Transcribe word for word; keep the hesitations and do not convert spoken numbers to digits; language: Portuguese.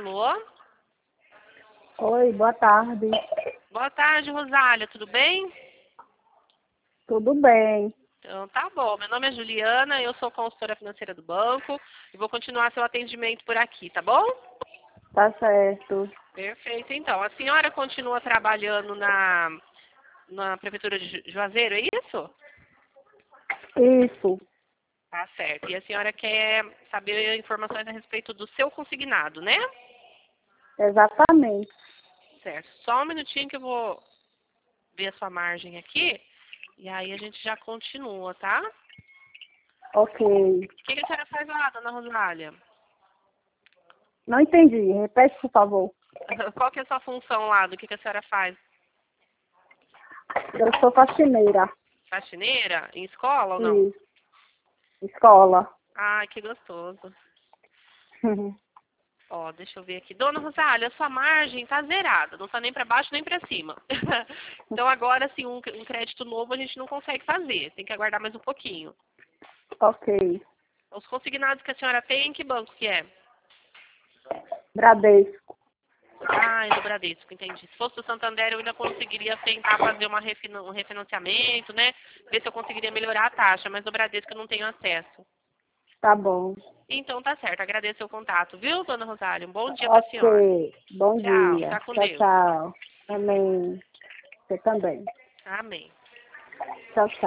Alô? Oi, boa tarde. Boa tarde, Rosália, tudo bem? Tudo bem? Então tá bom. Meu nome é Juliana, eu sou consultora financeira do banco e vou continuar seu atendimento por aqui, tá bom? Tá certo. Perfeito, então. A senhora continua trabalhando na, na Prefeitura de Ju- Juazeiro, é isso? Isso, Tá certo. E a senhora quer saber informações a respeito do seu consignado, né? exatamente. Certo. Só um minutinho que eu vou ver a sua margem aqui e aí a gente já continua, tá? Ok. O que que a senhora faz lá, dona Rosália? Não entendi. Repete, por favor. Qual que é a sua função lá? Do que que a senhora faz? Eu sou faxineira. Faxineira? Em escola ou não? Isso. Escola. Ai, que gostoso. Ó, deixa eu ver aqui. Dona Rosália, a sua margem tá zerada. Não tá nem para baixo nem para cima. Então agora, assim, um, um crédito novo a gente não consegue fazer. Tem que aguardar mais um pouquinho. Ok. Os consignados que a senhora tem, em que banco que é? Bradesco. Ah, é do Bradesco, entendi. Se fosse do Santander, eu ainda conseguiria tentar fazer uma refina- um refinanciamento, né? Ver se eu conseguiria melhorar a taxa, mas do Bradesco eu não tenho acesso. Tá bom. Então tá certo, agradeço o contato, viu, dona Rosália? Um bom dia pra senhora. Ok. Bom Tchau, dia. fica com Tchau, Deus. tchau. Amém. Você também. Amém. Tchau, tchau.